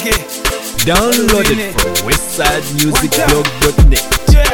Download it from westsidemusicblog.net.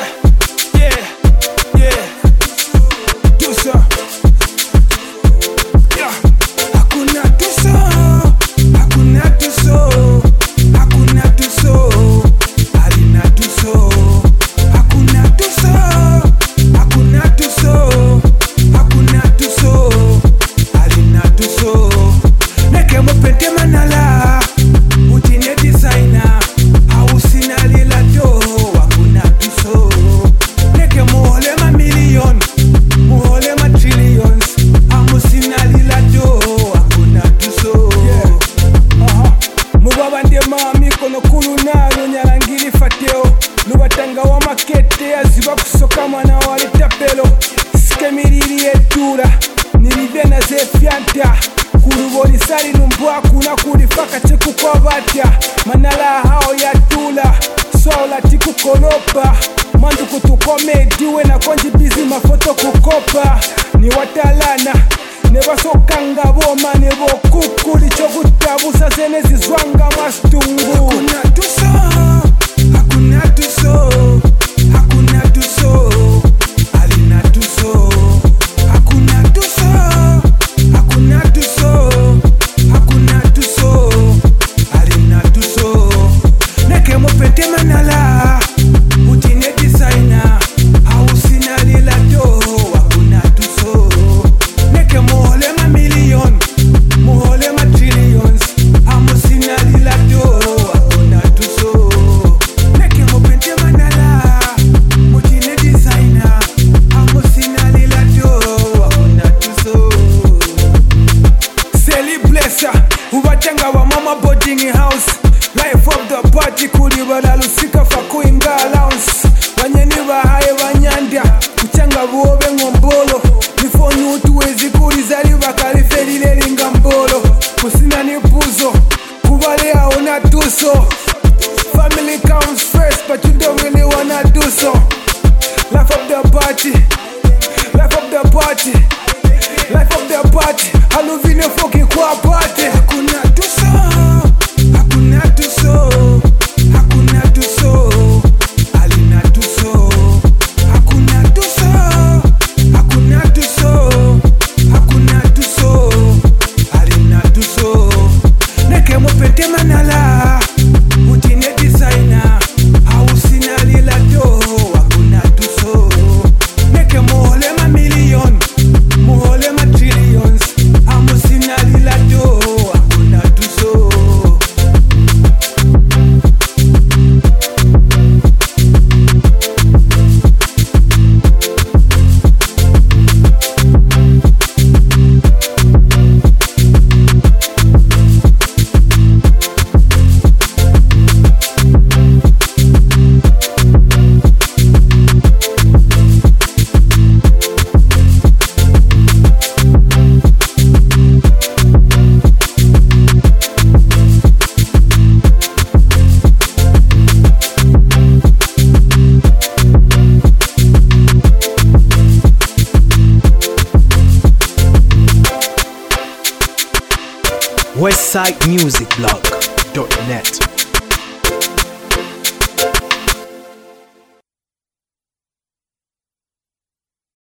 Nubatanga wa makete aziba kusoka mwana wali tapelo Sikemiriri etura nilivena zefianta Kuruboli sali numbwa kuna kurifaka cheku kwa batya Manala hao ya tula sola tiku kolopa Mandu kutukome diwe na konji bizi mafoto kukopa Ni watalana nebasokanga boma nebo kukuli chokutabusa zenezi zwanga mastungu Hakuna tuso Hakuna tuso Alina tuso Hakuna tuso Hakuna tuso Hakuna tuso Alina tuso Neke mopete manala Utine designer Hausina lila do Hakuna tuso Neke mohole ma million Mohole ma trillions Hamusina lila do Hakuna tuso Ubachanga wa mama boarding house Life of the party kuri baralusika fakuinga allowance Wanyeni bahaye banyandya Kuchanga buobe ngombolo Nifoni utuwezi kuri zari bakariferi lelinga mbolo Kusina ni buzo Kubale hauna tuso Family comes first but you don't really wanna do so Life of the party Life of the party Life of the party Haluvine foki kwa party Hakuna tuso Hakuna tuso Hakuna tuso Alina tuso Hakuna tuso Hakuna tuso Hakuna tuso Alina tuso Neke mopete manala Utine designer Hausina lila do Hakuna tuso Neke mohole ma million Mohole ma trillions Hamusina lila do Hakuna tuso westsidemusicblog.net.